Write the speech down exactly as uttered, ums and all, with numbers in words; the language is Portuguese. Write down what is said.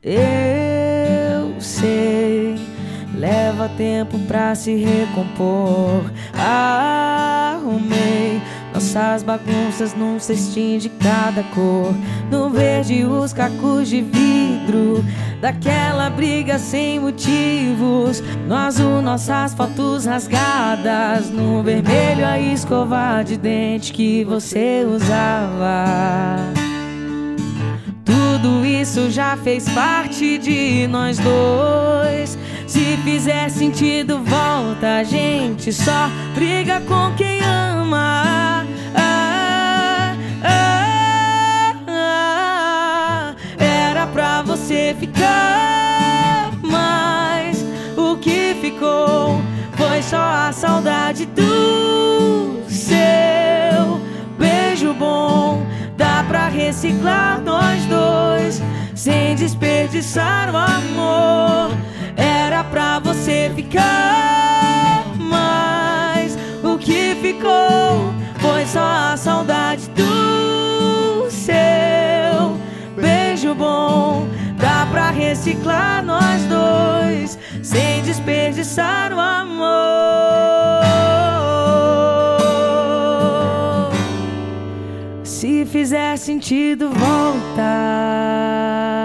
Eu sei, leva tempo pra se recompor. Arrumei nossas bagunças num cestinho de cada cor. No verde os cacos de vidro daquela briga sem motivos. No azul nossas fotos rasgadas. No vermelho a escova de dente que você usava. Tudo isso já fez parte de nós dois. Se fizer sentido, volta. A gente só briga com quem ama. Ah, ah, ah. Era pra você ficar, mas o que ficou foi só a saudade do seu beijo bom. Dá pra reciclar nós dois sem desperdiçar o amor. Era pra você ficar, mas o que ficou foi só a saudade do seu beijo bom. Dá pra reciclar nós dois sem desperdiçar o amor. Se fizer sentido, volta.